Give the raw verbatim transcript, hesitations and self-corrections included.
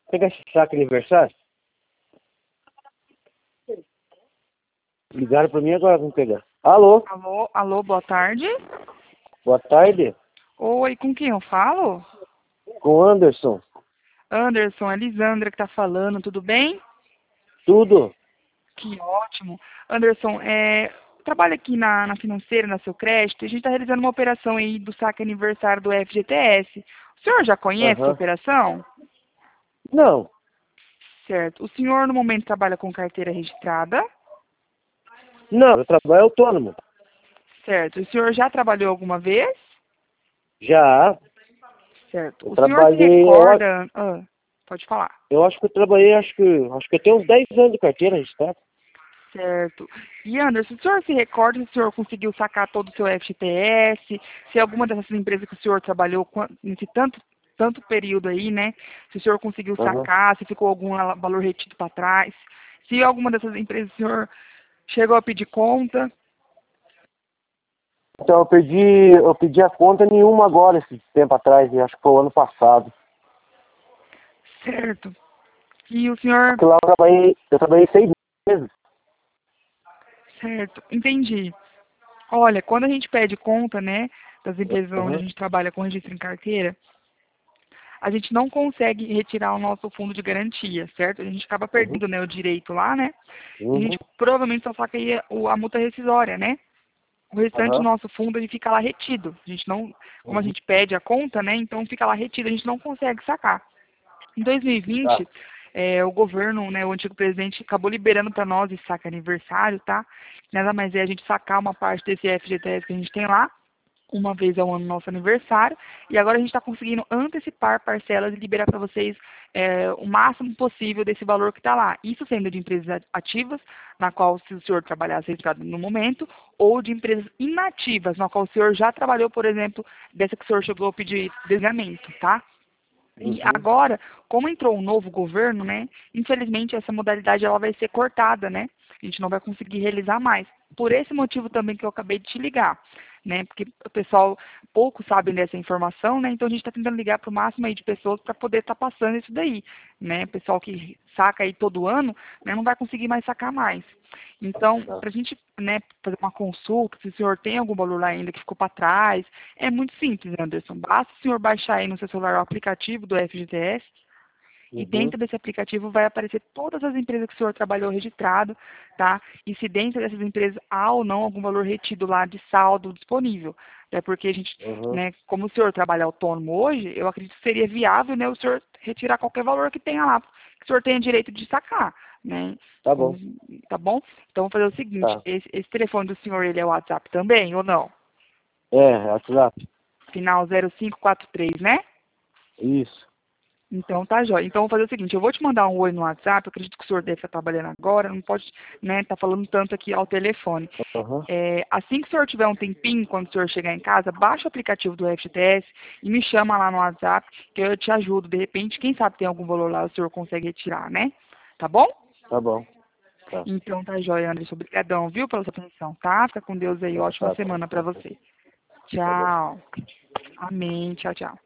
Pega esse saco de aniversário? Ligaram pra mim agora, vamos pegar. Alô? Alô, alô, boa tarde. Boa tarde. Oi, com quem eu falo? Com o Anderson. Anderson, é Lisandra que tá falando, tudo bem? Tudo? Que ótimo. Anderson, é, eu trabalho aqui na, na financeira, na Seu Crédito, e a gente está realizando uma operação aí do saque aniversário do F G T S. O senhor já conhece essa Aham. operação? Não. Certo. O senhor, no momento, trabalha com carteira registrada? Não, eu trabalho autônomo. Certo. O senhor já trabalhou alguma vez? Já. Certo. Eu O senhor se trabalhei, eu, a- recorda... Ah, pode falar. eu acho que eu trabalhei, acho que, acho que eu tenho uns dez anos de carteira registrada. Certo. E Anderson, o senhor se recorda se o senhor conseguiu sacar todo o seu F G T S, se alguma dessas empresas que o senhor trabalhou quan- nesse tanto, tanto período aí, né? Se o senhor conseguiu Aham. sacar, se ficou algum la- valor retido para trás, se alguma dessas empresas o senhor chegou a pedir conta. Então eu pedi, eu pedi a conta nenhuma agora, esse tempo atrás, e acho que foi o ano passado. Certo. E o senhor... Porque lá eu trabalhei, eu trabalhei seis meses. Certo, entendi. Olha, quando a gente pede conta, né, das empresas onde a Aham. gente trabalha com registro em carteira, a gente não consegue retirar o nosso fundo de garantia, certo? A gente acaba Uhum. perdendo, né, o direito lá, né? E a Uhum. gente provavelmente só sacaria o- a multa rescisória, né? O restante do Aham. nosso fundo ele fica lá retido. A gente não, como a Uhum. gente pede a conta, né? Então fica lá retido, a gente não consegue sacar. Em Tá. dois mil e vinte, é, o governo, né, o antigo presidente, acabou liberando para nós esse saque aniversário, tá? Nada mais é a gente sacar uma parte desse F G T S que a gente tem lá, uma vez ao ano nosso aniversário, e agora a gente está conseguindo antecipar parcelas e liberar para vocês é, o máximo possível desse valor que está lá. Isso sendo de empresas ativas, na qual se o senhor trabalhasse registrado no momento, ou de empresas inativas, na qual o senhor já trabalhou, por exemplo, dessa que o senhor chegou a pedir desligamento, tá? E Uhum. agora, como entrou um novo governo, né, infelizmente essa modalidade ela vai ser cortada, né? A gente não vai conseguir realizar mais. Por esse motivo também que eu acabei de te ligar, né? Porque o pessoal pouco sabe dessa informação, né? Então a gente está tentando ligar para o máximo aí de pessoas para poder estar passando isso daí, né? O pessoal que saca aí todo ano, né, não vai conseguir mais sacar mais. Então, Tá. para a gente, né, fazer uma consulta, se o senhor tem algum valor lá ainda que ficou para trás, é muito simples, Anderson. Basta o senhor baixar aí no seu celular o aplicativo do F G T S e Uhum. dentro desse aplicativo vai aparecer todas as empresas que o senhor trabalhou registrado, tá? E se dentro dessas empresas há ou não algum valor retido lá de saldo disponível. Até porque a gente, Uhum. né, como o senhor trabalha autônomo hoje, eu acredito que seria viável, né, o senhor retirar qualquer valor que tenha lá, que o senhor tenha direito de sacar, né? Tá Como- bom. tá bom? Então, vou fazer o seguinte, Tá. esse, esse telefone do senhor, ele é o WhatsApp também, ou não? É, WhatsApp. Final zero cinco quatro três, né? Isso. Então tá jóia. Então vou fazer o seguinte, eu vou te mandar um oi no WhatsApp, eu acredito que o senhor deve estar trabalhando agora, não pode, né, tá falando tanto aqui ao telefone. Aham. É, assim que o senhor tiver um tempinho, quando o senhor chegar em casa, baixa o aplicativo do F G T S e me chama lá no WhatsApp, que eu te ajudo. De repente, quem sabe tem algum valor lá, o senhor consegue retirar, né? Tá bom? Tá bom. Tá. Então tá jóia, Anderson. Obrigadão, viu, pela sua atenção, tá? Fica com Deus aí. Tá, Ótima tá, tá. semana pra você. Tá bom. Tchau. Amém. Tchau, tchau.